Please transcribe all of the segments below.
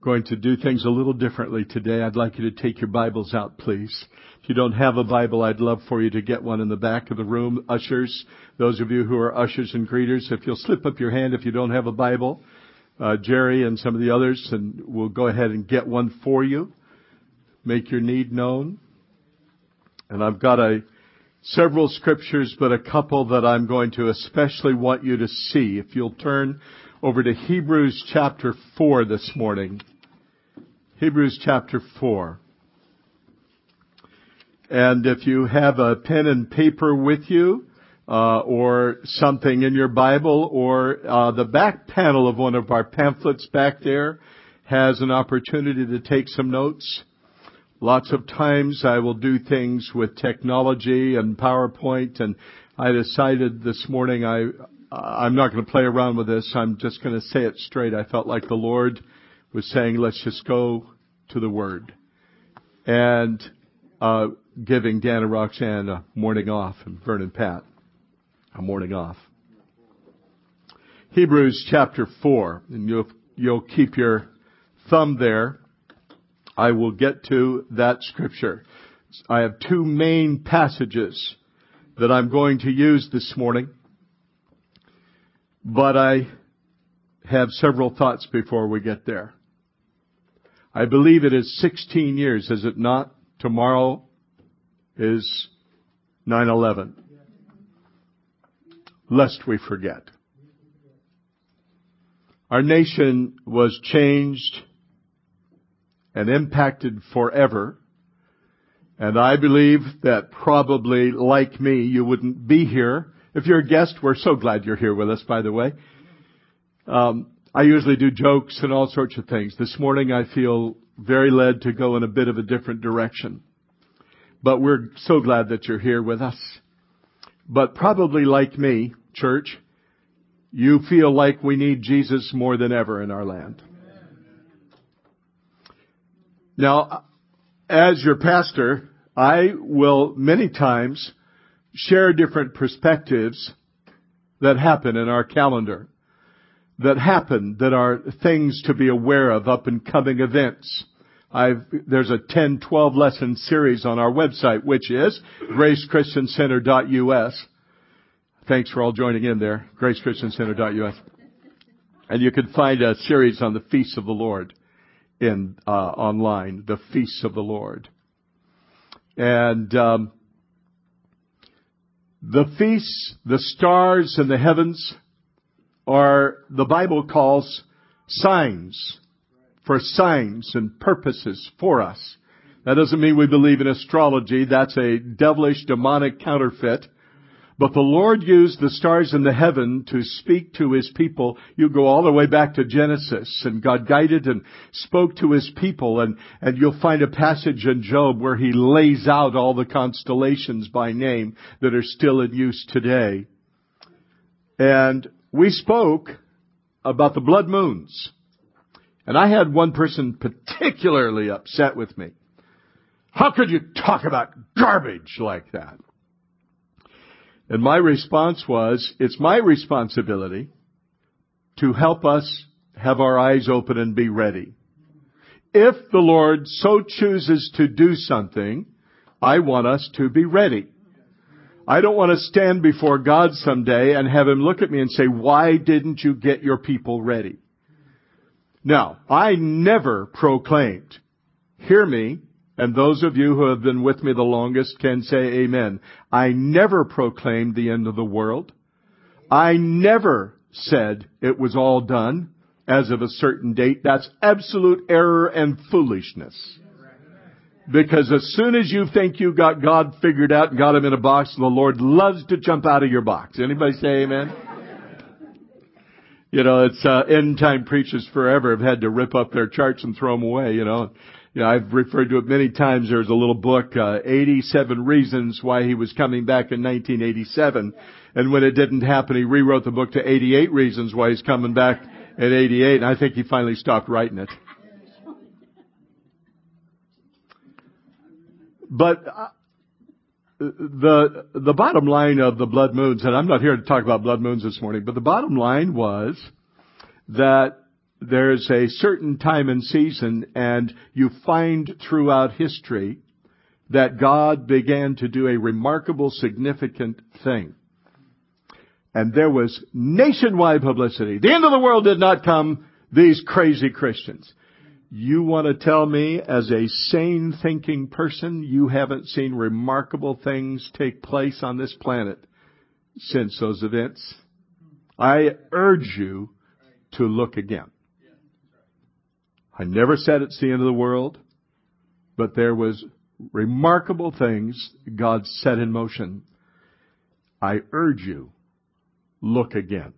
going to do things a little differently today. I'd like you to take your Bibles out, please. If you don't have a Bible, I'd love for you to get one in the back of the room. Ushers, those of you who are ushers and greeters, if you'll slip up your hand if you don't have a Bible, Jerry and some of the others, and we'll go ahead and get one for you. Make your need known. And I've got several scriptures, but a couple that I'm going to especially want you to see. If you'll turn over to Hebrews chapter 4 this morning. Hebrews chapter 4. And if you have a pen and paper with you, or something in your Bible, or the back panel of one of our pamphlets back there has an opportunity to take some notes. Lots of times I will do things with technology and PowerPoint, and I decided this morning I'm not going to play around with this. I'm just going to say it straight. I felt like the Lord was saying, let's just go to the Word. And giving Dan and Roxanne a morning off, and Vern and Pat a morning off. Hebrews chapter 4, and you'll keep your thumb there. I will get to that scripture. I have two main passages that I'm going to use this morning, but I have several thoughts before we get there. I believe it is 16 years, is it not? Tomorrow is 9/11. Lest we forget. Our nation was changed and impacted forever. And I believe that probably, like me, you wouldn't be here. If you're a guest, we're so glad you're here with us, by the way. I usually do jokes and all sorts of things. This morning I feel very led to go in a bit of a different direction. But we're so glad that you're here with us. But probably like me, church, you feel like we need Jesus more than ever in our land. Now, as your pastor, I will many times share different perspectives that happen in our calendar, that are things to be aware of, up and coming events. There's a 10, 12 lesson series on our website, which is gracechristiancenter.us. Thanks for all joining in there, gracechristiancenter.us. And you can find a series on the feasts of the Lord online, the feasts of the Lord. And the feasts, the stars in the heavens are, the Bible calls signs, for signs and purposes for us. That doesn't mean we believe in astrology. That's a devilish, demonic counterfeit. But the Lord used the stars in the heaven to speak to His people. You go all the way back to Genesis, and God guided and spoke to His people. And you'll find a passage in Job where He lays out all the constellations by name that are still in use today. And we spoke about the blood moons. And I had one person particularly upset with me. How could you talk about garbage like that? And my response was, it's my responsibility to help us have our eyes open and be ready. If the Lord so chooses to do something, I want us to be ready. I don't want to stand before God someday and have Him look at me and say, why didn't you get your people ready? Now, I never proclaimed, hear me, and those of you who have been with me the longest can say amen. I never proclaimed the end of the world. I never said it was all done as of a certain date. That's absolute error and foolishness. Because as soon as you think you got God figured out and got Him in a box, the Lord loves to jump out of your box. Anybody say amen? It's end time preachers forever have had to rip up their charts and throw them away, I've referred to it many times. There's a little book, 87 Reasons Why He Was Coming Back in 1987. And when it didn't happen, he rewrote the book to 88 Reasons Why He's Coming Back in 88. And I think he finally stopped writing it. But the bottom line of the blood moons, and I'm not here to talk about blood moons this morning, but the bottom line was that there's a certain time and season, and you find throughout history that God began to do a remarkable, significant thing. And there was nationwide publicity. The end of the world did not come, these crazy Christians. You want to tell me, as a sane thinking person, you haven't seen remarkable things take place on this planet since those events? I urge you to look again. I never said it's the end of the world, but there was remarkable things God set in motion. I urge you, look again.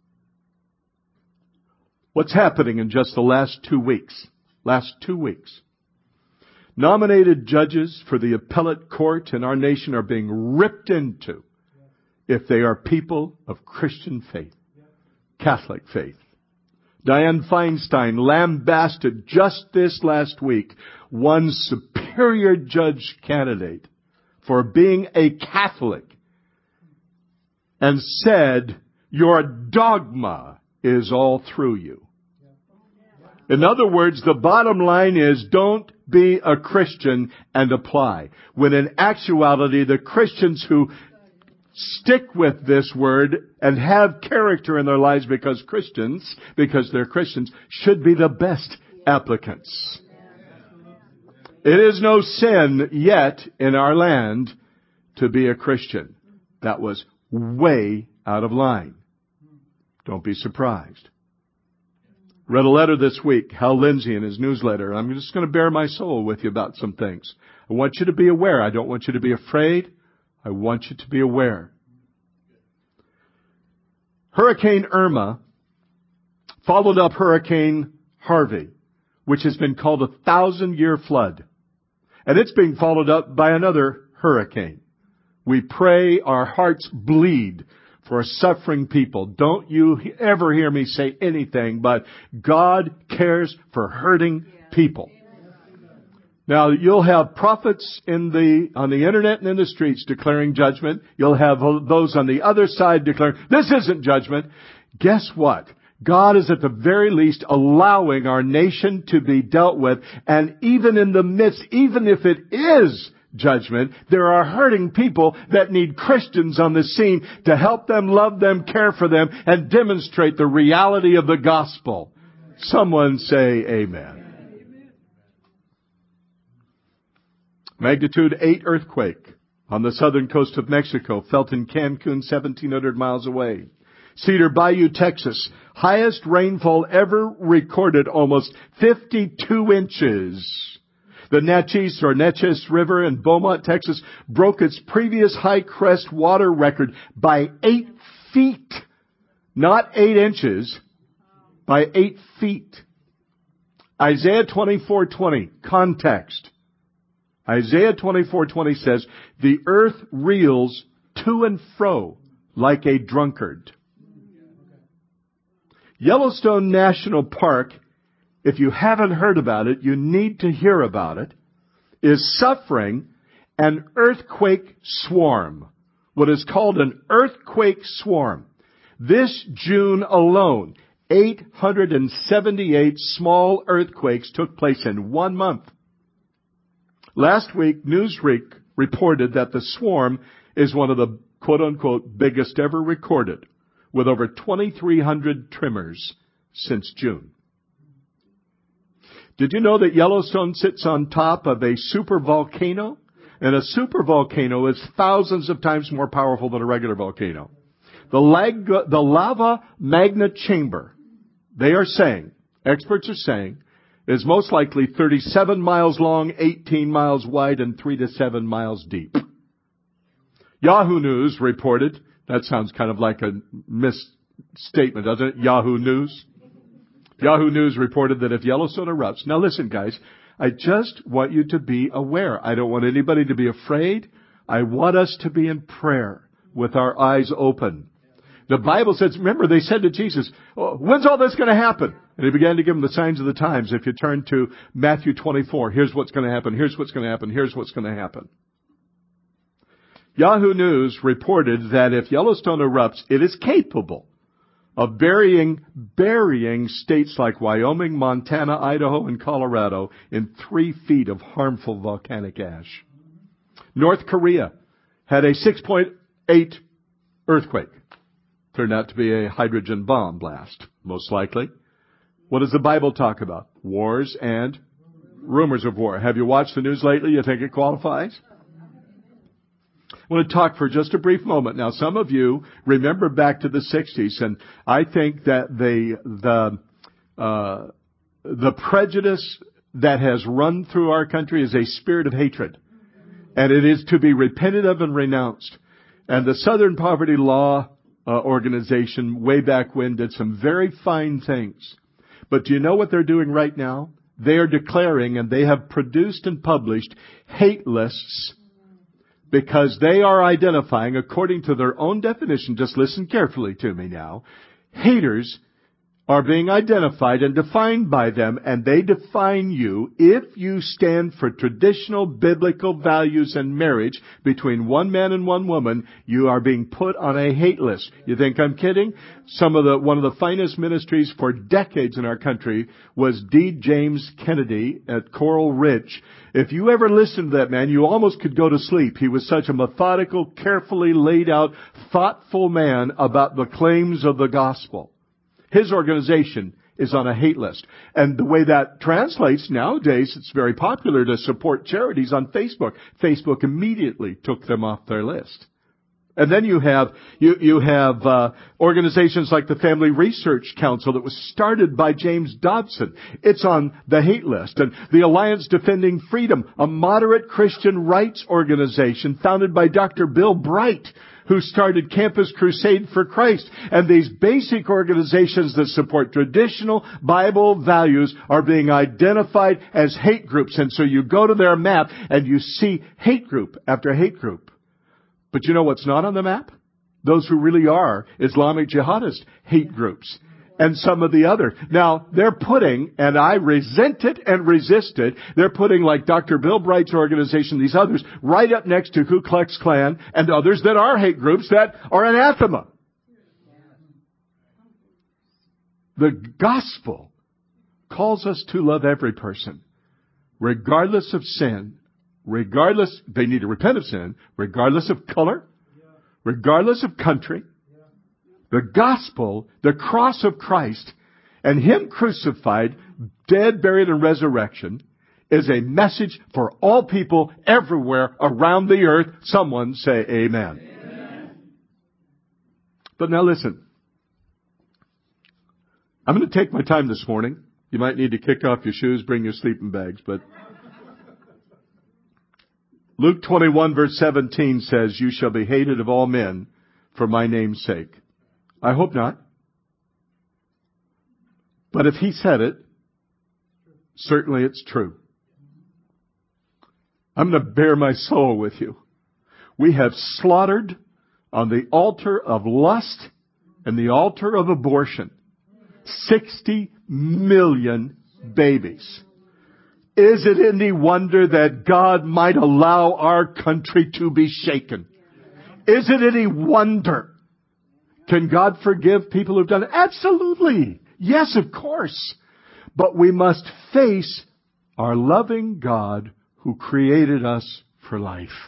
What's happening in just the last 2 weeks? Last 2 weeks. Nominated judges for the appellate court in our nation are being ripped into if they are people of Christian faith, Catholic faith. Dianne Feinstein lambasted just this last week one superior judge candidate for being a Catholic and said, your dogma is all through you. In other words, the bottom line is don't be a Christian and apply. When in actuality, the Christians who stick with this word and have character in their lives because they're Christians, should be the best applicants. It is no sin yet in our land to be a Christian. That was way out of line. Don't be surprised. Read a letter this week, Hal Lindsey in his newsletter. I'm just going to bare my soul with you about some things. I want you to be aware. I don't want you to be afraid. I want you to be aware. Hurricane Irma followed up Hurricane Harvey, which has been called a 1,000-year flood. And it's being followed up by another hurricane. We pray, our hearts bleed for suffering people. Don't you ever hear me say anything, but God cares for hurting people. Now, you'll have prophets on the internet and in the streets declaring judgment. You'll have those on the other side declaring, this isn't judgment. Guess what? God is at the very least allowing our nation to be dealt with. And even in the midst, even if it is judgment, there are hurting people that need Christians on the scene to help them, love them, care for them, and demonstrate the reality of the gospel. Someone say amen. Magnitude 8 earthquake on the southern coast of Mexico, felt in Cancun, 1,700 miles away. Cedar Bayou, Texas, highest rainfall ever recorded, almost 52 inches. The Natchez River in Beaumont, Texas, broke its previous high crest water record by 8 feet. Not 8 inches, by 8 feet. Isaiah 24:20, context. Isaiah 24:20 says, the earth reels to and fro like a drunkard. Yellowstone National Park, if you haven't heard about it, you need to hear about it, is suffering an earthquake swarm. What is called an earthquake swarm. This June alone, 878 small earthquakes took place in 1 month. Last week, Newsweek reported that the swarm is one of the quote-unquote biggest ever recorded, with over 2,300 tremors since June. Did you know that Yellowstone sits on top of a supervolcano? And a supervolcano is thousands of times more powerful than a regular volcano. The lava magna chamber, they are saying, experts are saying, is most likely 37 miles long, 18 miles wide, and 3 to 7 miles deep. Yahoo News reported, that sounds kind of like a misstatement, doesn't it? Yahoo News. Yahoo News reported that if Yellowstone erupts, now listen guys, I just want you to be aware. I don't want anybody to be afraid. I want us to be in prayer with our eyes open. The Bible says, remember, they said to Jesus, oh, when's all this going to happen? And he began to give them the signs of the times. If you turn to Matthew 24, here's what's going to happen, here's what's going to happen, here's what's going to happen. Yahoo News reported that if Yellowstone erupts, it is capable of burying states like Wyoming, Montana, Idaho, and Colorado in 3 feet of harmful volcanic ash. North Korea had a 6.8 earthquake. Turned out to be a hydrogen bomb blast, most likely. What does the Bible talk about? Wars and rumors of war. Have you watched the news lately? You think it qualifies? I want to talk for just a brief moment. Now, some of you remember back to the 60s, and I think that the prejudice that has run through our country is a spirit of hatred. And it is to be repented of and renounced. And the Southern Poverty Law Organization way back when did some very fine things. But do you know what they're doing right now? They are declaring, and they have produced and published hate lists, because they are identifying, according to their own definition, just listen carefully to me now, haters are being identified and defined by them, and they define you if you stand for traditional biblical values and marriage between one man and one woman. You are being put on a hate list. You think I'm kidding? One of the finest ministries for decades in our country was D. James Kennedy at Coral Ridge. If you ever listened to that man, you almost could go to sleep. He was such a methodical, carefully laid out, thoughtful man about the claims of the gospel. His organization is on a hate list. And the way that translates nowadays, it's very popular to support charities on Facebook. Facebook immediately took them off their list. And then you have organizations like the Family Research Council that was started by James Dobson. It's on the hate list. And the Alliance Defending Freedom, a moderate Christian rights organization founded by Dr. Bill Bright, who started Campus Crusade for Christ. And these basic organizations that support traditional Bible values are being identified as hate groups. And so you go to their map and you see hate group after hate group. But you know what's not on the map? Those who really are Islamic jihadist hate groups. And some of the other. Now, they're putting, and I resent it and resist it, they're putting, like Dr. Bill Bright's organization, these others, right up next to Ku Klux Klan and others that are hate groups that are anathema. The gospel calls us to love every person, regardless of sin, they need to repent of sin, regardless of color, regardless of country. The gospel, the cross of Christ, and Him crucified, dead, buried, and resurrection is a message for all people everywhere around the earth. Someone say amen. Amen. But now listen. I'm going to take my time this morning. You might need to kick off your shoes, bring your sleeping bags, but Luke 21 verse 17 says, "You shall be hated of all men for my name's sake." I hope not. But if He said it, certainly it's true. I'm going to bare my soul with you. We have slaughtered on the altar of lust and the altar of abortion 60 million babies. Is it any wonder that God might allow our country to be shaken? Is it any wonder? Can God forgive people who've done it? Absolutely. Yes, of course. But we must face our loving God who created us for life.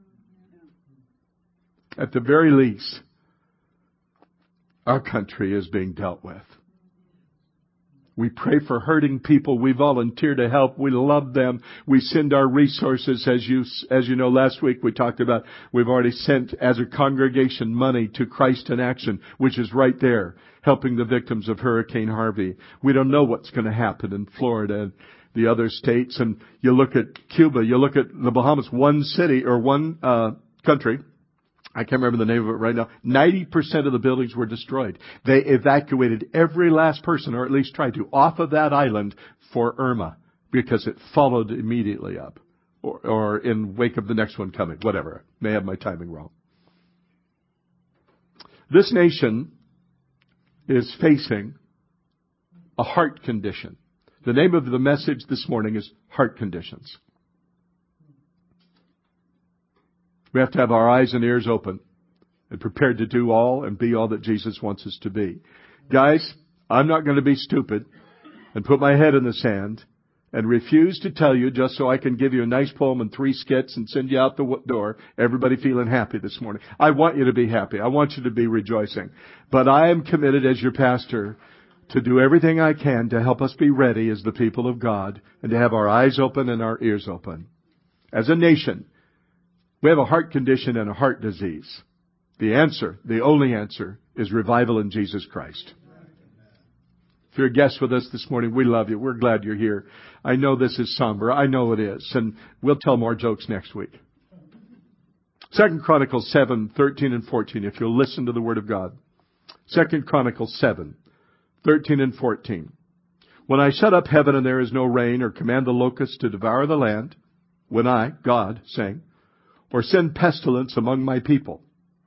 At the very least, our country is being dealt with. We pray for hurting people. We volunteer to help. We love them. We send our resources. As you know, last week we talked about, we've already sent as a congregation money to Christ in Action, which is right there, helping the victims of Hurricane Harvey. We don't know what's going to happen in Florida and the other states. And you look at Cuba, you look at the Bahamas, one city or one country. I can't remember the name of it right now. 90% of the buildings were destroyed. They evacuated every last person, or at least tried to, off of that island for Irma, because it followed immediately up, or in wake of the next one coming. Whatever. May have my timing wrong. This nation is facing a heart condition. The name of the message this morning is Heart Conditions. We have to have our eyes and ears open and prepared to do all and be all that Jesus wants us to be. Guys, I'm not going to be stupid and put my head in the sand and refuse to tell you just so I can give you a nice poem and 3 skits and send you out the door, everybody feeling happy this morning. I want you to be happy. I want you to be rejoicing. But I am committed as your pastor to do everything I can to help us be ready as the people of God and to have our eyes open and our ears open. As a nation, we have a heart condition and a heart disease. The answer, the only answer, is revival in Jesus Christ. If you're a guest with us this morning, we love you. We're glad you're here. I know this is somber. I know it is. And we'll tell more jokes next week. 2 Chronicles 7, 13 and 14, if you'll listen to the Word of God. 2 Chronicles 7, 13 and 14. When I shut up heaven and there is no rain, or command the locusts to devour the land, when I, God, saying, or send pestilence among my people,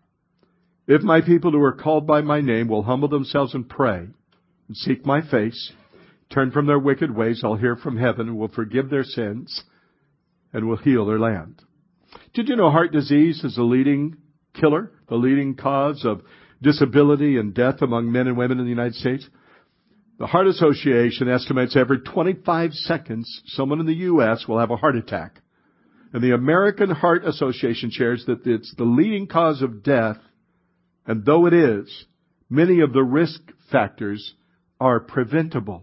if my people who are called by my name will humble themselves and pray, and seek my face, turn from their wicked ways, I'll hear from heaven and will forgive their sins and will heal their land. Did you know heart disease is the leading killer, the leading cause of disability and death among men and women in the United States? The Heart Association estimates every 25 seconds someone in the U.S. will have a heart attack. And the American Heart Association shares that it's the leading cause of death, and though it is, many of the risk factors are preventable.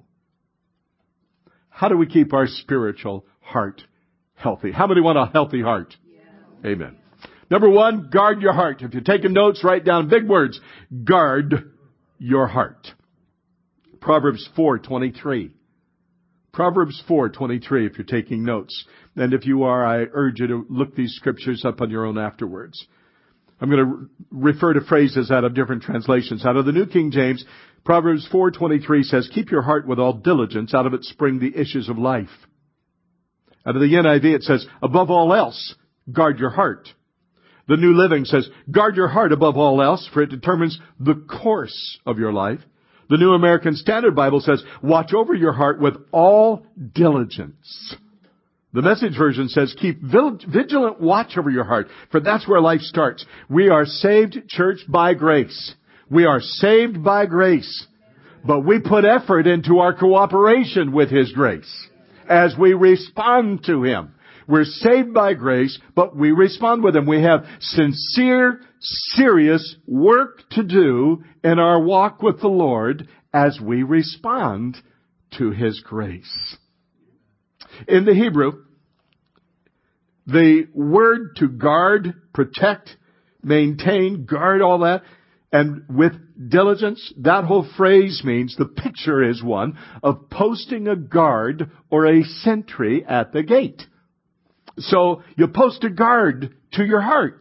How do we keep our spiritual heart healthy? How many want a healthy heart? Yeah. Amen. Number 1, guard your heart. If you're taking notes, write down big words. Guard your heart. Proverbs 4:23. Proverbs 4:23 if you're taking notes. And if you are, I urge you to look these scriptures up on your own afterwards. I'm going to refer to phrases out of different translations. Out of the New King James, Proverbs 4:23 says, keep your heart with all diligence, out of it spring the issues of life. Out of the NIV it says, above all else, guard your heart. The New Living says, guard your heart above all else, for it determines the course of your life. The New American Standard Bible says, watch over your heart with all diligence. The Message version says, keep vigilant watch over your heart, for that's where life starts. We are saved, church, by grace. We are saved by grace. But we put effort into our cooperation with His grace as we respond to Him. We're saved by grace, but we respond with Him. We have sincere, serious work to do in our walk with the Lord as we respond to His grace. In the Hebrew, the word to guard, protect, maintain, guard, all that, and with diligence, that whole phrase means, the picture is one of posting a guard or a sentry at the gate. So you post a guard to your heart.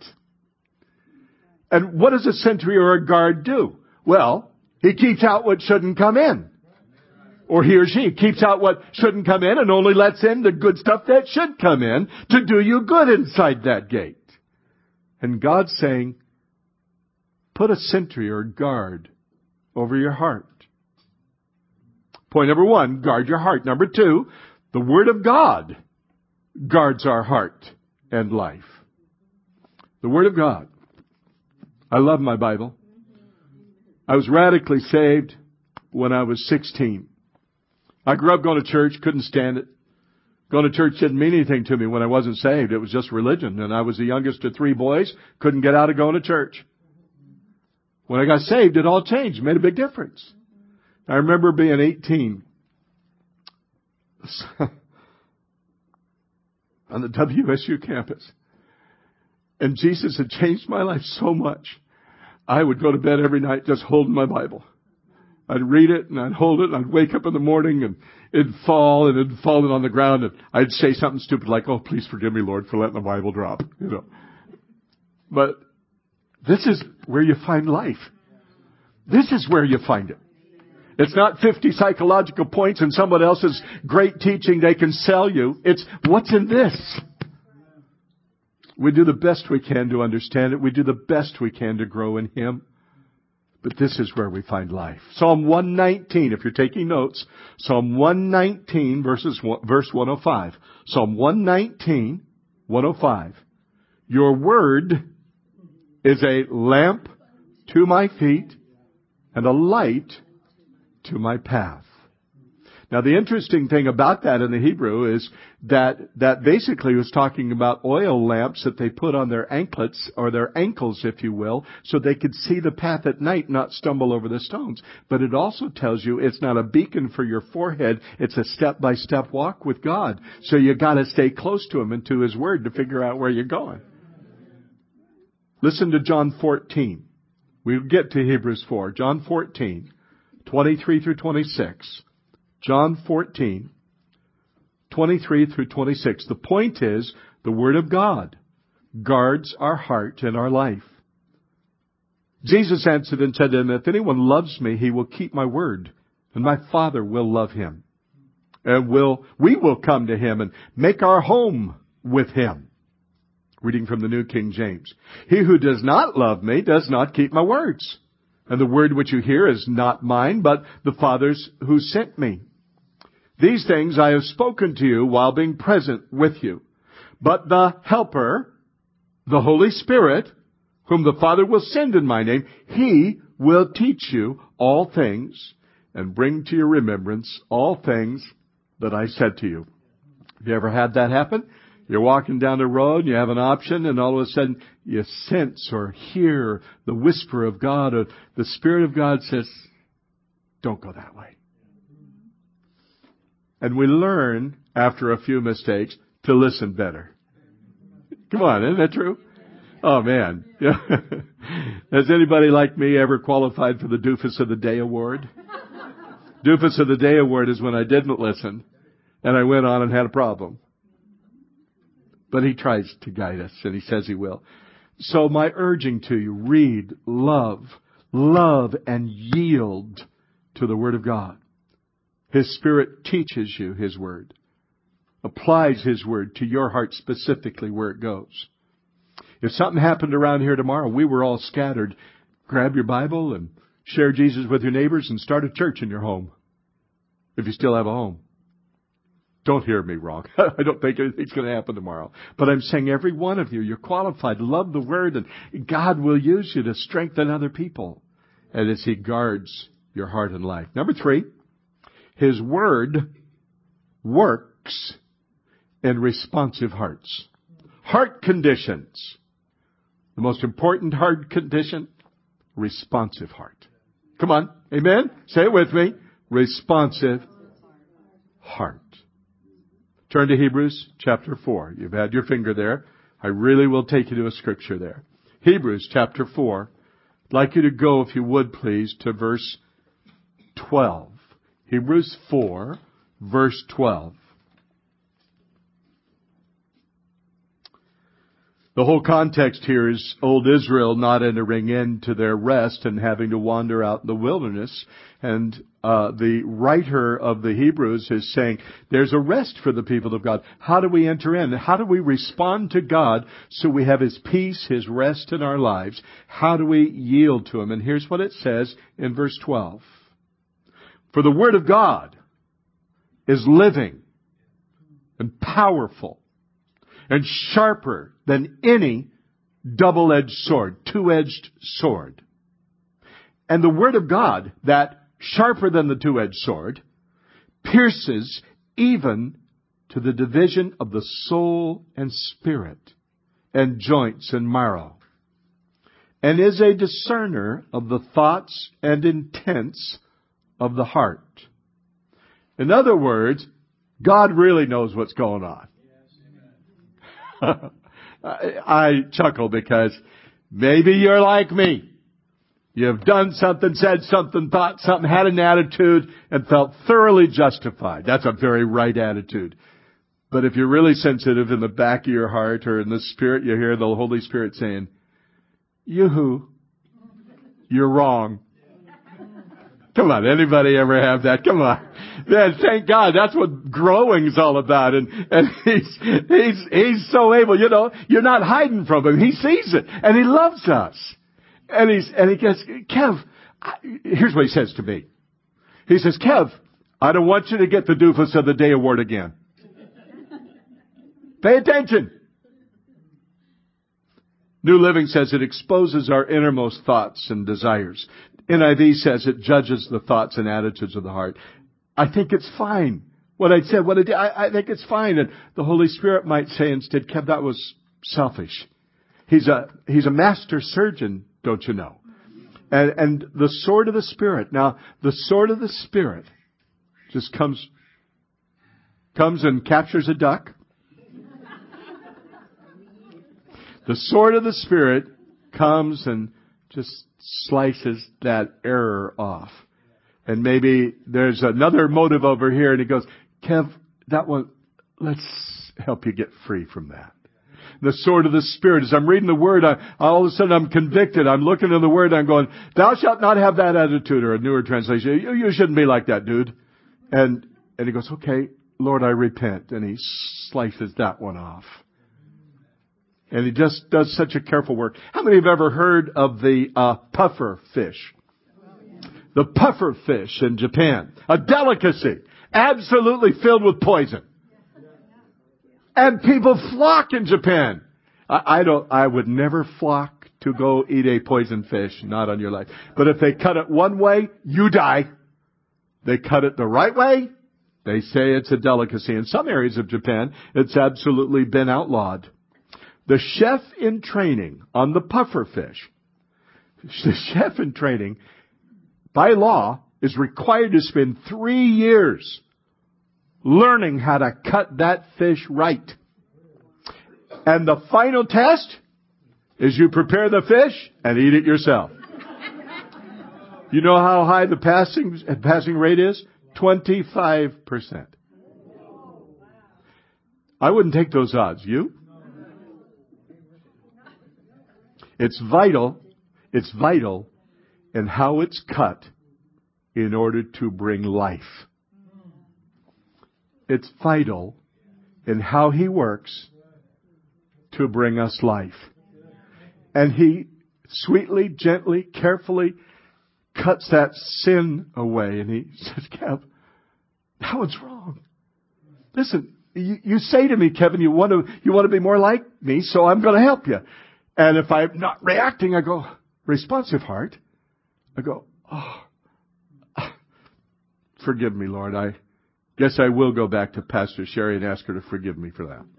And what does a sentry or a guard do? Well, he keeps out what shouldn't come in. Or he or she keeps out what shouldn't come in and only lets in the good stuff that should come in to do you good inside that gate. And God's saying, put a sentry or guard over your heart. Point number 1, guard your heart. Number 2, the Word of God guards our heart and life. The Word of God. I love my Bible. I was radically saved when I was 16. I grew up going to church, couldn't stand it. Going to church didn't mean anything to me when I wasn't saved. It was just religion. And I was the youngest of 3 boys, couldn't get out of going to church. When I got saved, it all changed, made a big difference. I remember being 18 on the WSU campus. And Jesus had changed my life so much. I would go to bed every night just holding my Bible. I'd read it and I'd hold it and I'd wake up in the morning and it'd fall and it'd fall on the ground and I'd say something stupid like, oh, please forgive me, Lord, for letting the Bible drop, But this is where you find life. This is where you find it. It's not 50 psychological points and someone else's great teaching they can sell you. It's what's in this. We do the best we can to understand it. We do the best we can to grow in Him. But this is where we find life. Psalm 119, if you're taking notes, Psalm 119 verse 105. Psalm 119, 105. Your word is a lamp to my feet and a light to my path. Now, the interesting thing about that in the Hebrew is that basically was talking about oil lamps that they put on their anklets, or their ankles, if you will, so they could see the path at night, not stumble over the stones. But it also tells you it's not a beacon for your forehead. It's a step-by-step walk with God. So you got to stay close to Him and to His Word to figure out where you're going. Listen to John 14. We'll get to Hebrews 4. John 14, 23 through 26. John 14, 23 through 26. The point is, the Word of God guards our heart and our life. Jesus answered and said to him, if anyone loves me, he will keep my word, and my Father will love him. And we will come to him and make our home with him. Reading from the New King James. He who does not love me does not keep my words. And the word which you hear is not mine, but the Father's who sent me. These things I have spoken to you while being present with you. But the Helper, the Holy Spirit, whom the Father will send in my name, He will teach you all things and bring to your remembrance all things that I said to you. Have you ever had that happen? You're walking down the road, and you have an option, and all of a sudden you sense or hear the whisper of God, or the Spirit of God says, don't go that way. And we learn, after a few mistakes, to listen better. Come on, isn't that true? Oh, man. Has anybody like me ever qualified for the Doofus of the Day Award? Doofus of the Day Award is when I didn't listen, and I went on and had a problem. But He tries to guide us, and He says He will. So my urging to you, read, love, and yield to the Word of God. His Spirit teaches you His Word, applies His Word to your heart specifically where it goes. If something happened around here tomorrow, we were all scattered, grab your Bible and share Jesus with your neighbors and start a church in your home. If you still have a home. Don't hear me wrong. I don't think anything's going to happen tomorrow. But I'm saying every one of you, you're qualified. Love the Word, and God will use you to strengthen other people. And as He guards your heart and life. Number 3, His Word works in responsive hearts. Heart conditions. The most important heart condition, responsive heart. Come on. Amen? Say it with me. Responsive heart. Turn to Hebrews chapter 4. You've had your finger there. I really will take you to a scripture there. Hebrews chapter 4. I'd like you to go, if you would please, to verse 12. Hebrews 4, verse 12. The whole context here is old Israel not entering into their rest and having to wander out in the wilderness. And the writer of the Hebrews is saying, there's a rest for the people of God. How do we enter in? How do we respond to God so we have His peace, His rest in our lives? How do we yield to Him? And here's what it says in verse 12. For the Word of God is living and powerful and sharper than any double-edged sword, two-edged sword. And the Word of God, that sharper than the two-edged sword, pierces even to the division of the soul and spirit and joints and marrow, and is a discerner of the thoughts and intents of the heart. In other words, God really knows what's going on. I chuckle because maybe you're like me. You've done something, said something, thought something, had an attitude, and felt thoroughly justified. That's a very right attitude. But if you're really sensitive in the back of your heart or in the Spirit, you hear the Holy Spirit saying, yoo-hoo, you're wrong. Come on, anybody ever have that? Come on. Man, thank God, that's what growing's all about. And he's so able, you're not hiding from Him. He sees it. And He loves us. And he goes, Kev, here's what He says to me. He says, Kev, I don't want you to get the Doofus of the Day Award again. Pay attention. New Living says it exposes our innermost thoughts and desires. NIV says it judges the thoughts and attitudes of the heart. I think it's fine. What I said, I think it's fine. And the Holy Spirit might say instead, Kev, that was selfish. He's a master surgeon, don't you know? And the sword of the Spirit. Now, the sword of the Spirit just comes and captures a duck. The sword of the Spirit comes and just slices that error off. And maybe there's another motive over here, and he goes, Kev, that one, let's help you get free from that. The sword of the Spirit. As I'm reading the Word, all of a sudden I'm convicted. I'm looking at the Word, and I'm going, thou shalt not have that attitude, or a newer translation. You shouldn't be like that, dude. And he goes, okay, Lord, I repent. And he slices that one off. And he just does such a careful work. How many have ever heard of the puffer fish? The puffer fish in Japan. A delicacy. Absolutely filled with poison. And people flock in Japan. I would never flock to go eat a poison fish. Not on your life. But if they cut it one way, you die. They cut it the right way. They say it's a delicacy. In some areas of Japan, it's absolutely been outlawed. The chef in training on the puffer fish, the chef in training, by law, is required to spend 3 years learning how to cut that fish right. And the final test is you prepare the fish and eat it yourself. You know how high the passing rate is? 25%. I wouldn't take those odds. You? It's vital in how it's cut in order to bring life. It's vital in how He works to bring us life. And He sweetly, gently, carefully cuts that sin away. And He says, Kev, that one's wrong. Listen, you say to me, Kevin, you want to be more like me, so I'm going to help you. And if I'm not reacting, I go, responsive heart. I go, forgive me, Lord. I guess I will go back to Pastor Sherry and ask her to forgive me for that.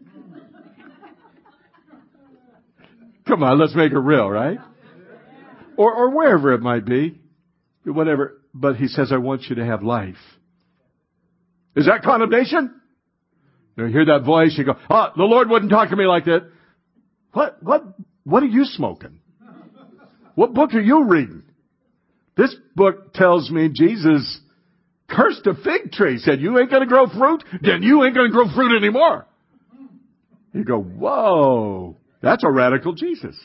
Come on, let's make it real, right? Or wherever it might be. Whatever. But He says, I want you to have life. Is that condemnation? You hear that voice, you go, the Lord wouldn't talk to me like that. What are you smoking? What book are you reading? This book tells me Jesus cursed a fig tree, said, you ain't going to grow fruit, then you ain't going to grow fruit anymore. You go, whoa, that's a radical Jesus.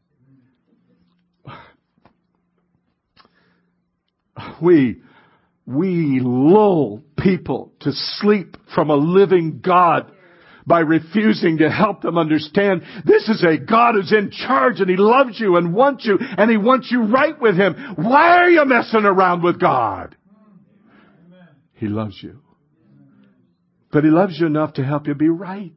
We lull people to sleep from a living God by refusing to help them understand this is a God who's in charge and He loves you and wants you and He wants you right with Him. Why are you messing around with God? He loves you. But He loves you enough to help you be right.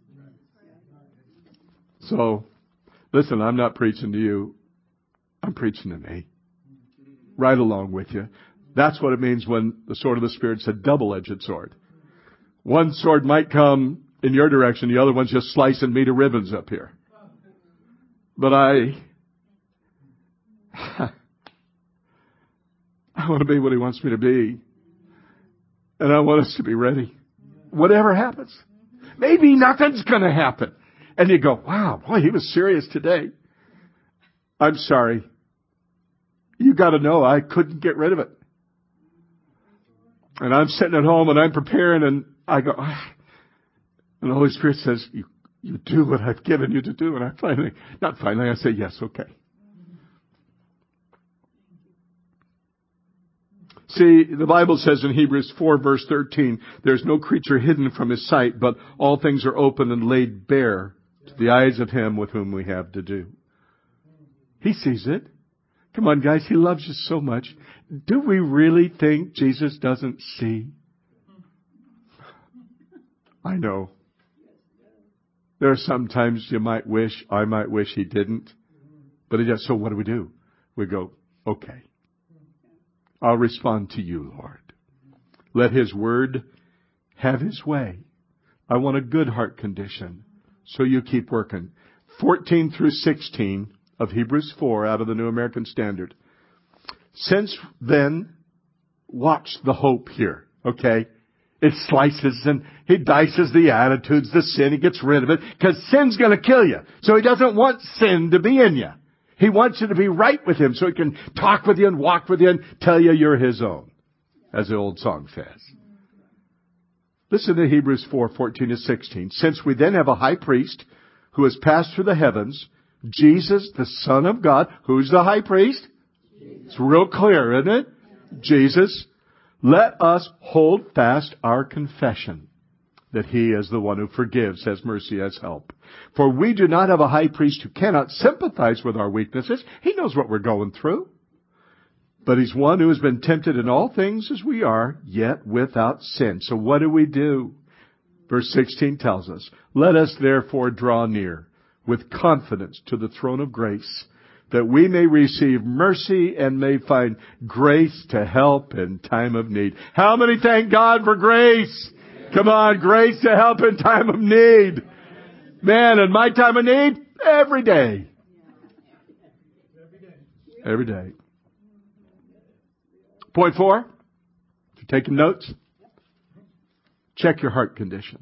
So, listen, I'm not preaching to you. I'm preaching to me. Right along with you. That's what it means when the sword of the Spirit's a double-edged sword. One sword might come in your direction, the other one's just slicing me to ribbons up here. But I want to be what He wants me to be. And I want us to be ready. Whatever happens. Maybe nothing's going to happen. And you go, wow, boy, he was serious today. I'm sorry. You got to know I couldn't get rid of it. And I'm sitting at home and I'm preparing and I go, and the Holy Spirit says, you do what I've given you to do. And I say, yes, okay. See, the Bible says in Hebrews 4 verse 13, there's no creature hidden from His sight, but all things are open and laid bare to the eyes of Him with whom we have to do. He sees it. Come on, guys, He loves you so much. Do we really think Jesus doesn't see? I know. There are some times I might wish He didn't. But He does. So what do? We go, okay. I'll respond to you, Lord. Let His Word have His way. I want a good heart condition. So you keep working. 14 through 16 of Hebrews 4 out of the New American Standard. Since then, watch the hope here, okay? It slices and He dices the attitudes, the sin. He gets rid of it because sin's going to kill you. So He doesn't want sin to be in you. He wants you to be right with Him so He can talk with you and walk with you and tell you you're His own, as the old song says. Listen to Hebrews 4:14 to 16. Since we then have a high priest who has passed through the heavens, Jesus, the Son of God. Who's the high priest? It's real clear, isn't it? Jesus. Let us hold fast our confession that He is the one who forgives, has mercy, has help. For we do not have a high priest who cannot sympathize with our weaknesses. He knows what we're going through. But He's one who has been tempted in all things as we are, yet without sin. So what do? Verse 16 tells us, let us therefore draw near with confidence to the throne of grace, that we may receive mercy and may find grace to help in time of need. How many thank God for grace? Come on, grace to help in time of need. Man, in my time of need, every day. Every day. Point 4, if you're taking notes, check your heart condition.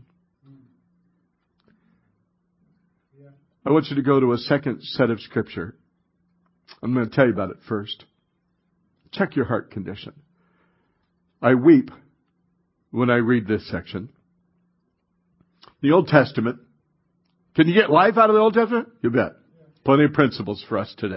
I want you to go to a second set of Scripture. I'm going to tell you about it first. Check your heart condition. I weep when I read this section. The Old Testament. Can you get life out of the Old Testament? You bet. Plenty of principles for us today.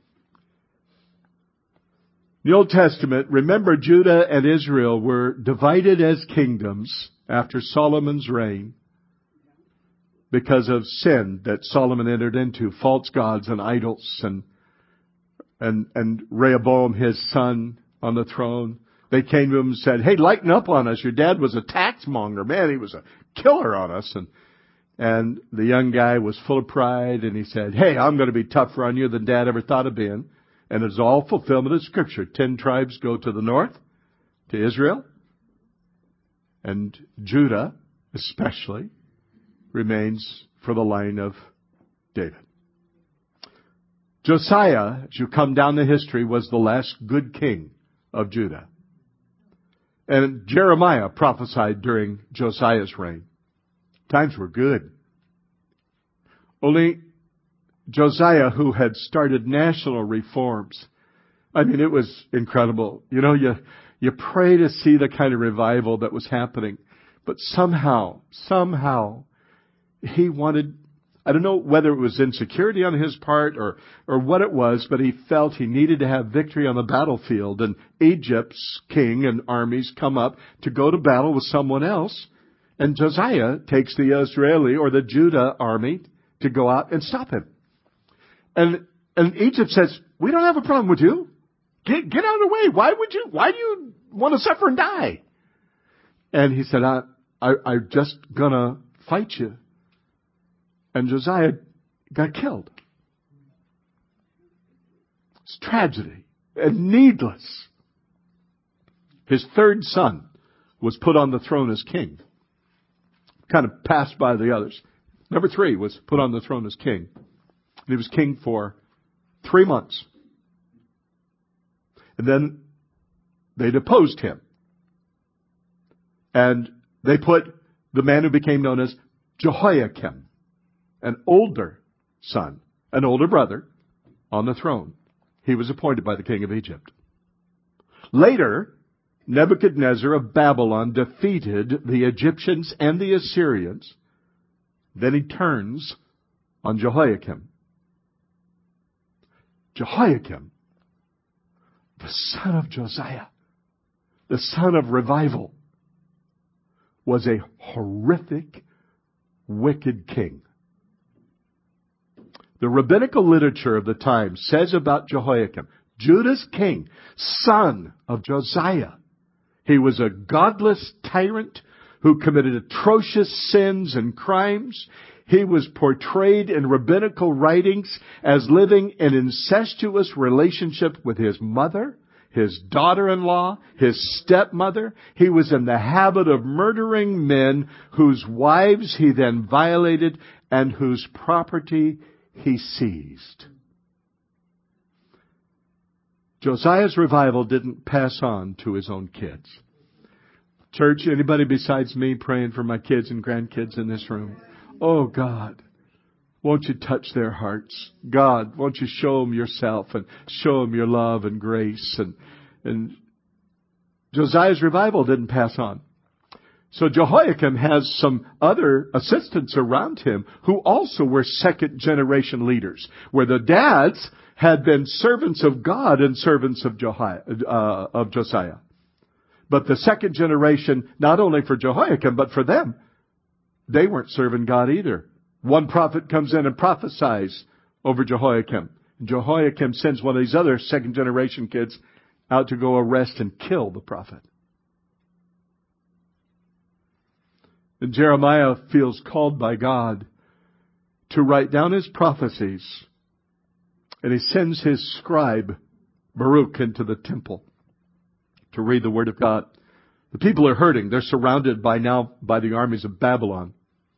The Old Testament, remember Judah and Israel were divided as kingdoms after Solomon's reign because of sin that Solomon entered into, false gods and idols, and Rehoboam, his son, on the throne. They came to him and said, hey, lighten up on us. Your dad was a tax monger. Man, he was a killer on us. And the young guy was full of pride, and he said, hey, I'm going to be tougher on you than Dad ever thought of being. And it's all fulfillment of Scripture. 10 tribes go to the north, to Israel. And Judah, especially, remains for the line of David. Josiah, as you come down the history, was the last good king of Judah. And Jeremiah prophesied during Josiah's reign. Times were good. Only Josiah, who had started national reforms, I mean, it was incredible. You know, you pray to see the kind of revival that was happening. But somehow, he wanted, I don't know whether it was insecurity on his part or what it was, but he felt he needed to have victory on the battlefield. And Egypt's king and armies come up to go to battle with someone else. And Josiah takes the Israeli or the Judah army to go out and stop him. And Egypt says, we don't have a problem with you. Get out of the way. Why do you want to suffer and die? And he said, I'm just gonna fight you. And Josiah got killed. It's tragedy and needless. His third son was put on the throne as king. Kind of passed by the others. Number 3 was put on the throne as king. And he was king for 3 months. And then they deposed him. And they put the man who became known as Jehoiakim, an older son, an older brother, on the throne. He was appointed by the king of Egypt. Later, Nebuchadnezzar of Babylon defeated the Egyptians and the Assyrians. Then he turns on Jehoiakim. Jehoiakim, the son of Josiah, the son of revival, was a horrific, wicked king. The rabbinical literature of the time says about Jehoiakim, Judah's king, son of Josiah. He was a godless tyrant who committed atrocious sins and crimes. He was portrayed in rabbinical writings as living an incestuous relationship with his mother, his daughter-in-law, his stepmother. He was in the habit of murdering men whose wives he then violated and whose property he seized. Josiah's revival didn't pass on to his own kids. Church, anybody besides me praying for my kids and grandkids in this room? Oh God, won't you touch their hearts? God, won't you show them yourself and show them your love and grace? And Josiah's revival didn't pass on. So Jehoiakim has some other assistants around him who also were second generation leaders, where the dads had been servants of God and servants of Josiah. But the second generation, not only for Jehoiakim, but for them, they weren't serving God either. One prophet comes in and prophesies over Jehoiakim. Jehoiakim sends one of these other second generation kids out to go arrest and kill the prophet. And Jeremiah feels called by God to write down his prophecies. And he sends his scribe, Baruch, into the temple to read the word of God. The people are hurting. They're surrounded by the armies of Babylon.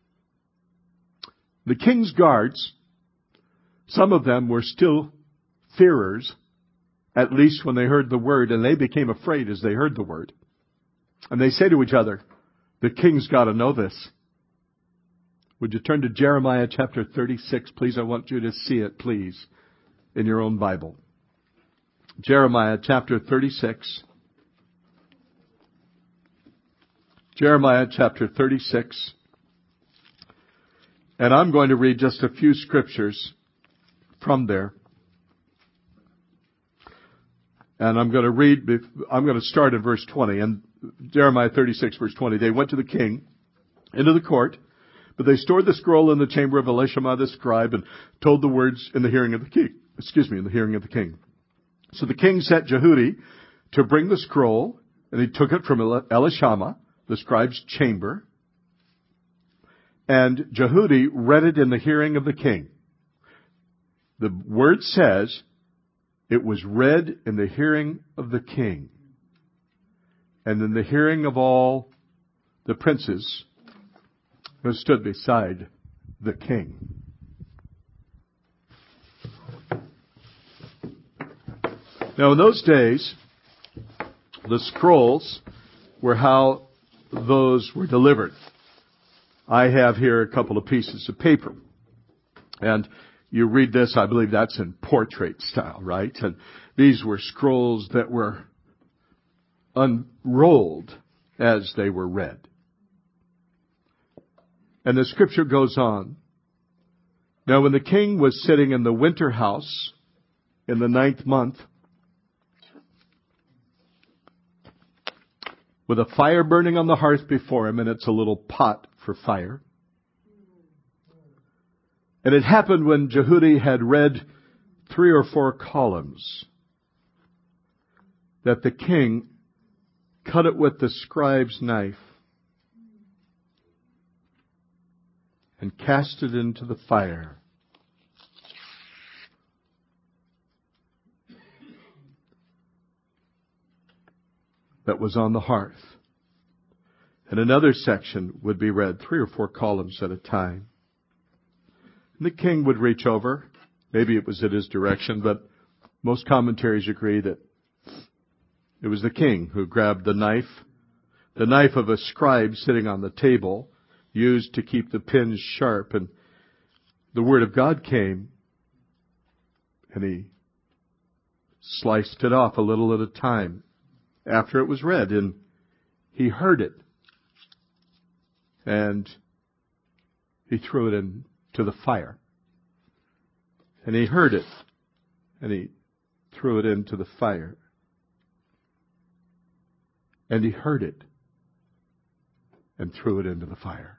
The king's guards, some of them were still fearers, at least when they heard the word, and they became afraid as they heard the word. And they say to each other, the king's got to know this. Would you turn to Jeremiah chapter 36, please? I want you to see it, please, in your own Bible. Jeremiah chapter 36. Jeremiah chapter 36. And I'm going to read just a few scriptures from there. And I'm going to start at verse 20. And Jeremiah 36 verse 20. They went to the king into the court, but they stored the scroll in the chamber of Elishama the scribe and told the words in the hearing of the king. In the hearing of the king. So the king sent Jehudi to bring the scroll, and he took it from Elishama, the scribe's chamber. And Jehudi read it in the hearing of the king. The word says, it was read in the hearing of the king, and in the hearing of all the princes who stood beside the king. Now in those days, the scrolls were how those were delivered. I have here a couple of pieces of paper. And you read this, I believe that's in portrait style, right? And these were scrolls that were unrolled as they were read. And the scripture goes on. Now when the king was sitting in the winter house in the 9th month, with a fire burning on the hearth before him, and it's a little pot for fire. And it happened when Jehudi had read 3 or 4 columns that the king cut it with the scribe's knife and cast it into the fire. That was on the hearth. And another section would be read 3 or 4 columns at a time. And the king would reach over. Maybe it was at his direction, but most commentaries agree that it was the king who grabbed the knife of a scribe sitting on the table, used to keep the pins sharp. And the word of God came, and he sliced it off a little at a time after it was read, and he heard it, and he threw it into the fire. And he heard it, and he threw it into the fire. And he heard it, and threw it into the fire.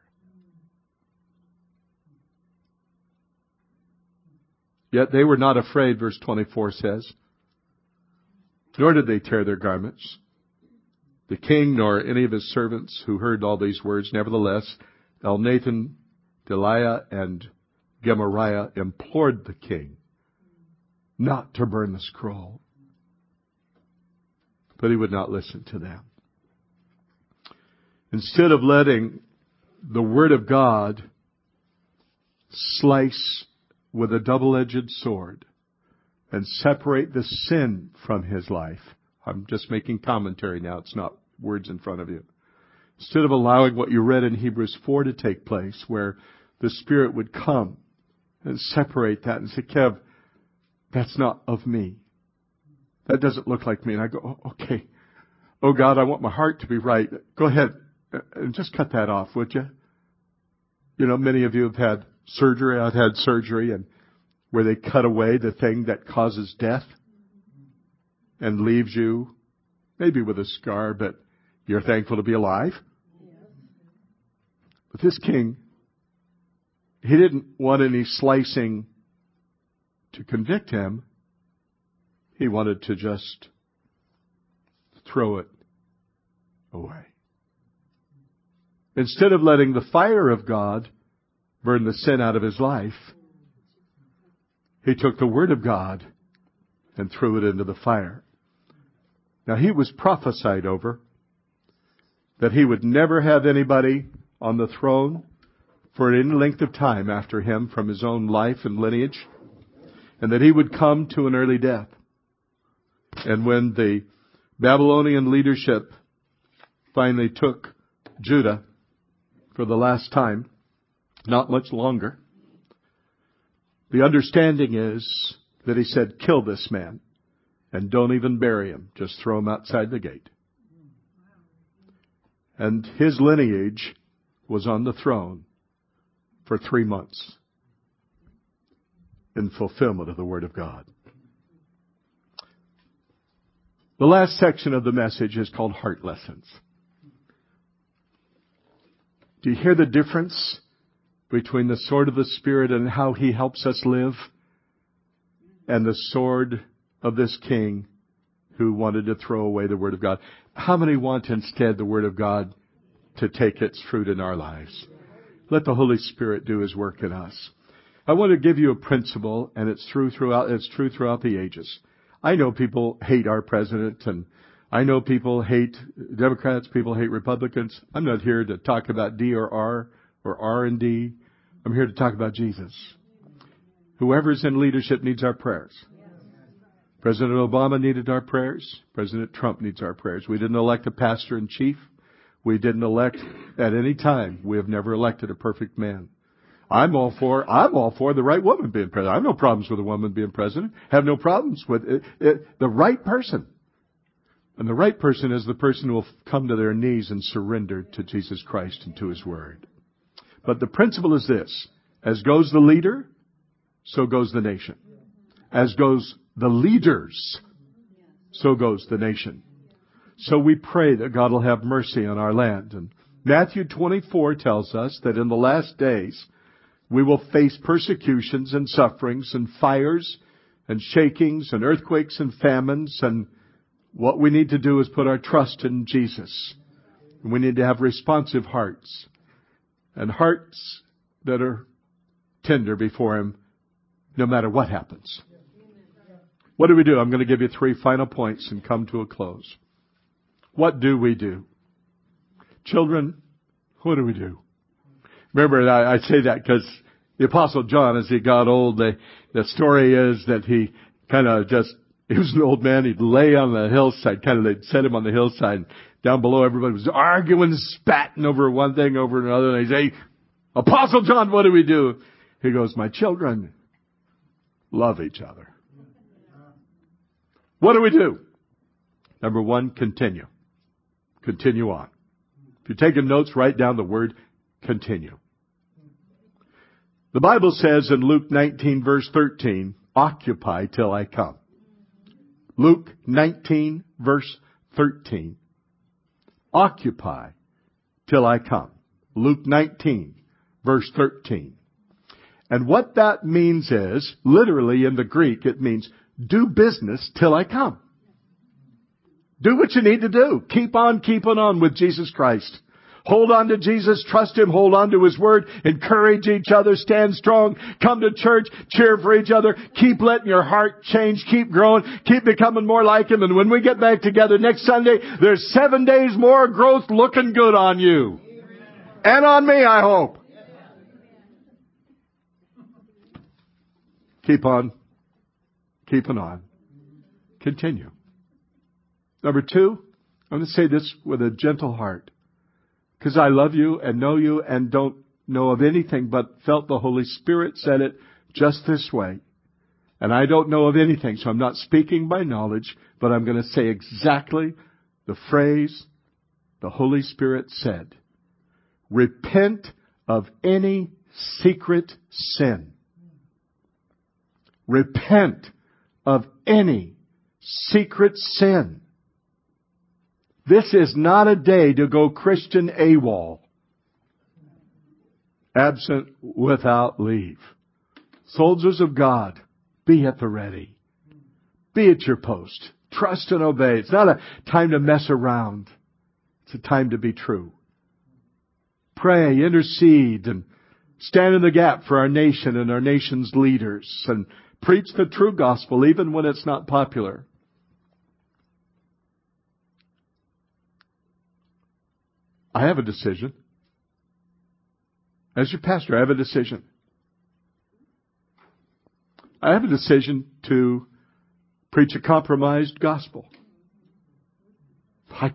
Yet they were not afraid, verse 24 says, nor did they tear their garments. The king nor any of his servants who heard all these words. Nevertheless, Elnathan, Delaiah, and Gemariah implored the king not to burn the scroll. But he would not listen to them. Instead of letting the Word of God slice with a double-edged sword and separate the sin from his life. I'm just making commentary now. It's not words in front of you. Instead of allowing what you read in Hebrews 4 to take place, where the Spirit would come and separate that and say, Kev, that's not of me. That doesn't look like me. And I go, oh, okay. Oh, God, I want my heart to be right. Go ahead and just cut that off, would you? You know, many of you have had surgery. I've had surgery, and where they cut away the thing that causes death and leaves you maybe with a scar, but you're thankful to be alive. But this king, he didn't want any slicing to convict him. He wanted to just throw it away. Instead of letting the fire of God burn the sin out of his life, he took the Word of God and threw it into the fire. Now, he was prophesied over that he would never have anybody on the throne for any length of time after him from his own life and lineage, and that he would come to an early death. And when the Babylonian leadership finally took Judah for the last time, not much longer, the understanding is that he said, kill this man and don't even bury him. Just throw him outside the gate. And his lineage was on the throne for 3 months in fulfillment of the Word of God. The last section of the message is called Heart Lessons. Do you hear the difference between the sword of the Spirit and how He helps us live, and the sword of this king who wanted to throw away the Word of God? How many want instead the Word of God to take its fruit in our lives? Let the Holy Spirit do His work in us. I want to give you a principle, and it's true throughout the ages. I know people hate our president, and I know people hate Democrats, people hate Republicans. I'm not here to talk about D or R or R and D. I'm here to talk about Jesus. Whoever's in leadership needs our prayers. President Obama needed our prayers. President Trump needs our prayers. We didn't elect a pastor in chief. We didn't elect at any time. We have never elected a perfect man. I'm all for the right woman being president. I have no problems with a woman being president. Have no problems with the right person. And the right person is the person who will come to their knees and surrender to Jesus Christ and to His Word. But the principle is this: as goes the leader, so goes the nation. As goes the leaders, so goes the nation. So we pray that God will have mercy on our land. And Matthew 24 tells us that in the last days we will face persecutions and sufferings and fires and shakings and earthquakes and famines. And what we need to do is put our trust in Jesus. And we need to have responsive hearts, and hearts that are tender before Him no matter what happens. What do we do? I'm going to give you 3 final points and come to a close. What do we do? Children, what do we do? Remember, I say that because the Apostle John, as he got old, the story is that he kind of he was an old man. He'd lay on the hillside, they'd set him on the hillside. Down below, everybody was arguing, spatting over one thing over another. And he'd say, Apostle John, what do we do? He goes, my children, love each other. What do we do? Number 1, continue. Continue on. If you're taking notes, write down the word continue. The Bible says in Luke 19 verse 13, occupy till I come. Luke 19 verse 13. Occupy till I come. Luke 19 verse 13. And what that means is, literally in the Greek, it means do business till I come. Do what you need to do. Keep on keeping on with Jesus Christ. Hold on to Jesus. Trust Him. Hold on to His Word. Encourage each other. Stand strong. Come to church. Cheer for each other. Keep letting your heart change. Keep growing. Keep becoming more like Him. And when we get back together next Sunday, there's 7 days more growth looking good on you. And on me, I hope. Keep on. Keeping on. Continue. Number 2, I'm going to say this with a gentle heart. Because I love you and know you and don't know of anything but felt the Holy Spirit said it just this way. And I don't know of anything, so I'm not speaking by knowledge, but I'm going to say exactly the phrase the Holy Spirit said. Repent of any secret sin. Repent of any secret sin. This is not a day to go Christian AWOL. Absent without leave. Soldiers of God, be at the ready. Be at your post. Trust and obey. It's not a time to mess around. It's a time to be true. Pray, intercede, and stand in the gap for our nation and our nation's leaders. And preach the true gospel even when it's not popular. I have a decision. As your pastor, I have a decision. I have a decision to preach a compromised gospel. I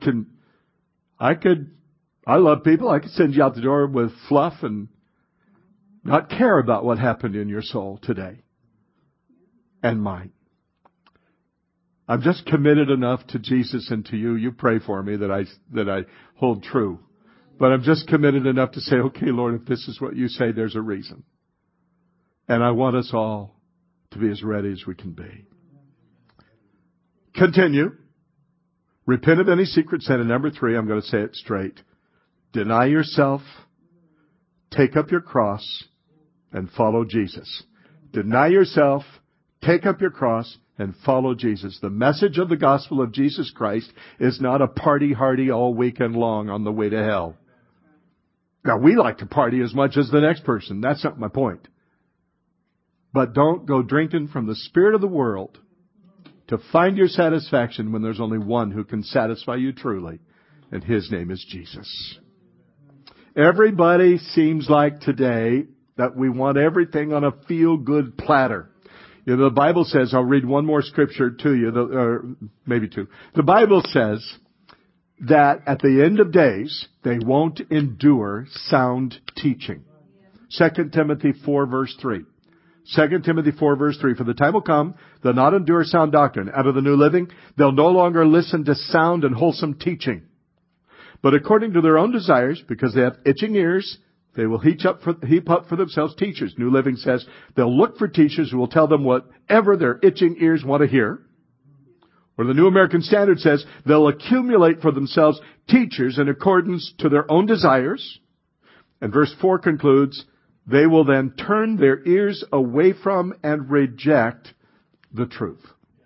love people. I could send you out the door with fluff and not care about what happened in your soul today and mine. I'm just committed enough to Jesus and to you. You pray for me that I hold true. But I'm just committed enough to say, okay, Lord, if this is what you say, there's a reason. And I want us all to be as ready as we can be. Continue. Repent of any secret sin. And number 3, I'm going to say it straight. Deny yourself. Take up your cross and follow Jesus. Deny yourself. Take up your cross and follow Jesus. The message of the gospel of Jesus Christ is not a party hardy all weekend long on the way to hell. Now, we like to party as much as the next person. That's not my point. But don't go drinking from the spirit of the world to find your satisfaction when there's only one who can satisfy you truly. And His name is Jesus. Everybody seems like today that we want everything on a feel-good platter. You know, the Bible says, I'll read one more scripture to you, or maybe 2. The Bible says that at the end of days, they won't endure sound teaching. 2 Timothy 4 verse 3. 2 Timothy 4 verse 3. For the time will come, they'll not endure sound doctrine. Out of the New Living, they'll no longer listen to sound and wholesome teaching. But according to their own desires, because they have itching ears, they will heap up for themselves teachers. New Living says they'll look for teachers who will tell them whatever their itching ears want to hear. Or the New American Standard says they'll accumulate for themselves teachers in accordance to their own desires. And verse 4 concludes, they will then turn their ears away from and reject the truth.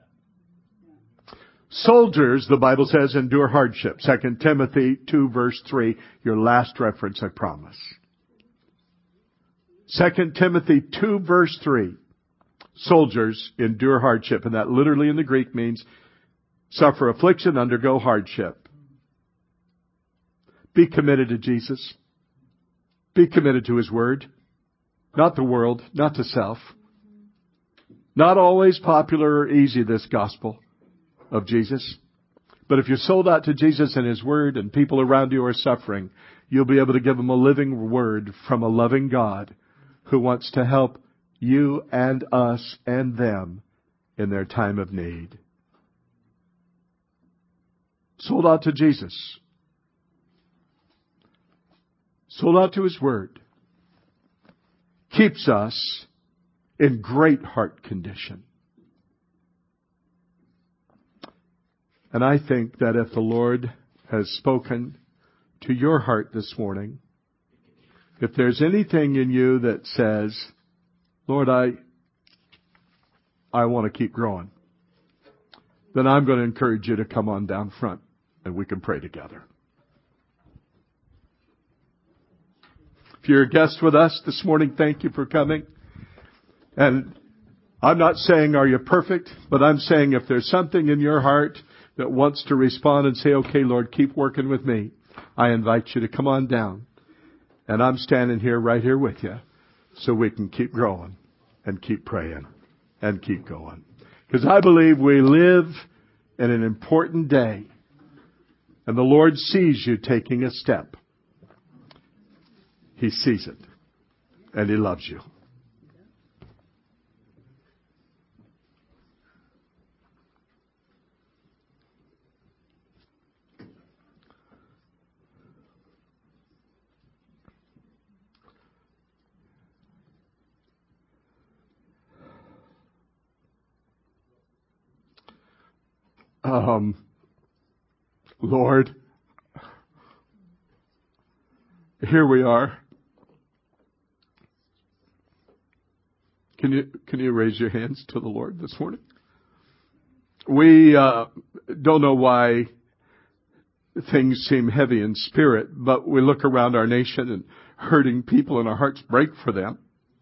Soldiers, the Bible says, endure hardship. 2 Timothy 2 verse 3, your last reference, I promise. 2 Timothy 2 verse 3, soldiers endure hardship. And that literally in the Greek means suffer affliction, undergo hardship. Be committed to Jesus. Be committed to His Word. Not the world, not to self. Not always popular or easy, this gospel of Jesus. But if you're sold out to Jesus and His Word and people around you are suffering, you'll be able to give them a living word from a loving God who wants to help you and us and them in their time of need. Sold out to Jesus. Sold out to His Word. Keeps us in great heart condition. And I think that if the Lord has spoken to your heart this morning, if there's anything in you that says, Lord, I want to keep growing, then I'm going to encourage you to come on down front and we can pray together. If you're a guest with us this morning, thank you for coming. And I'm not saying are you perfect, but I'm saying if there's something in your heart that wants to respond and say, okay, Lord, keep working with me, I invite you to come on down. And I'm standing here, right here with you, so we can keep growing and keep praying and keep going. Because I believe we live in an important day, and the Lord sees you taking a step. He sees it, and He loves you. Lord, here we are. Can you raise your hands to the Lord this morning? We don't know why things seem heavy in spirit, but we look around our nation and hurting people and our hearts break for them.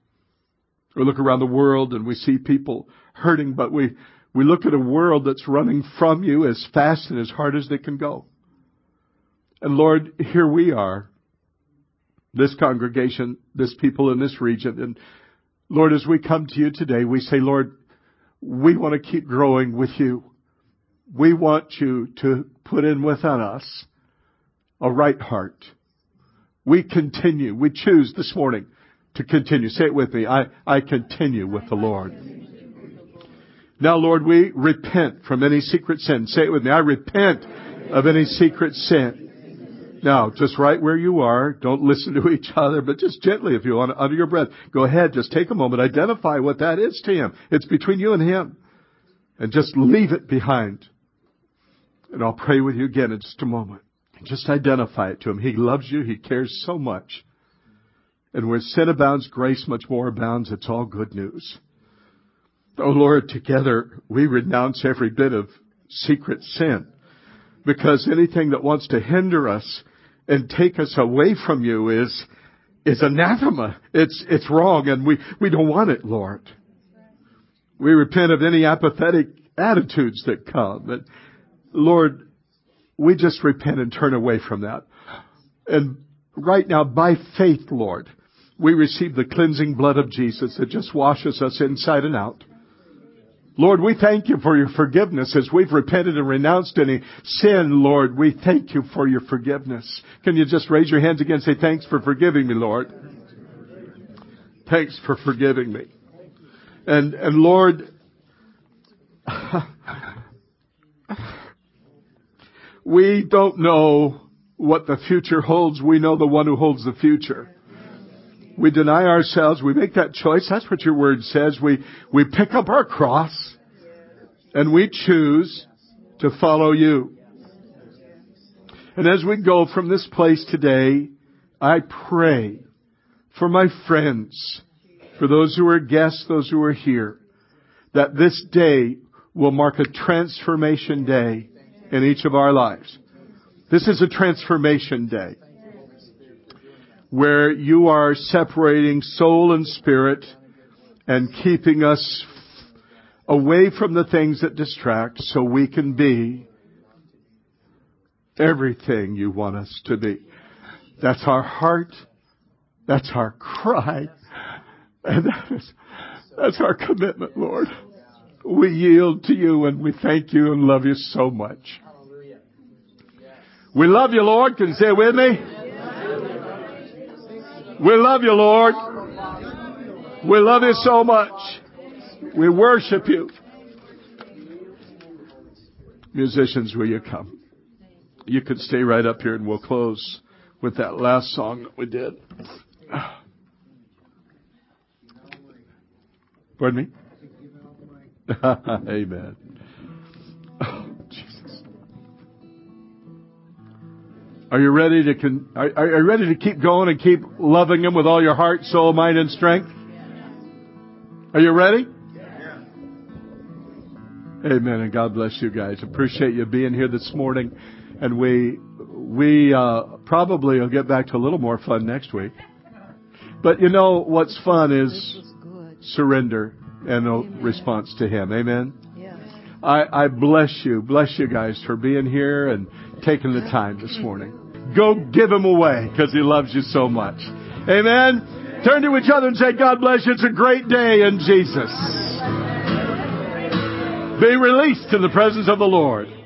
We look around the world and we see people hurting, but we look at a world that's running from you as fast and as hard as they can go. And Lord, here we are, this congregation, this people in this region. And Lord, as we come to you today, we say, Lord, we want to keep growing with you. We want you to put in within us a right heart. We choose this morning to continue. Say it with me. I continue with the Lord. Now, Lord, we repent from any secret sin. Say it with me. I repent of any secret sin. Now, just right where you are, don't listen to each other, but just gently, if you want, under your breath, go ahead, just take a moment, identify what that is to Him. It's between you and Him. And just leave it behind. And I'll pray with you again in just a moment. Just identify it to Him. He loves you. He cares so much. And where sin abounds, grace much more abounds. It's all good news. Oh Lord, together we renounce every bit of secret sin. Because anything that wants to hinder us and take us away from you is anathema. It's wrong, and we don't want it, Lord. We repent of any apathetic attitudes that come. And Lord, we just repent and turn away from that. And right now, by faith, Lord, we receive the cleansing blood of Jesus that just washes us inside and out. Lord, we thank you for your forgiveness as we've repented and renounced any sin, Lord. We thank you for your forgiveness. Can you just raise your hands again and say, thanks for forgiving me, Lord. Thanks for forgiving me. And Lord, we don't know what the future holds. We know the one who holds the future. We deny ourselves. We make that choice. That's what your word says. We pick up our cross and we choose to follow you. And as we go from this place today, I pray for my friends, for those who are guests, those who are here, that this day will mark a transformation day in each of our lives. This is a transformation day where you are separating soul and spirit and keeping us away from the things that distract so we can be everything you want us to be. That's our heart. That's our cry. And that's our commitment, Lord. We yield to you and we thank you and love you so much. We love you, Lord. Can you say it with me? We love you, Lord. We love you so much. We worship you. Musicians, will you come? You could stay right up here and we'll close with that last song that we did. Pardon me? Amen. Oh, Jesus. Are you ready to are you ready to keep going and keep loving Him with all your heart, soul, mind, and strength? Are you ready? Amen. And God bless you guys. Appreciate you being here this morning. And we probably will get back to a little more fun next week. But you know what's fun This is was good. surrender and a Amen. response to Him. Amen. Yes. I bless you guys for being here and taking the time this morning. Go give Him away because He loves you so much. Amen. Turn to each other and say, God bless you. It's a great day in Jesus. Be released to the presence of the Lord.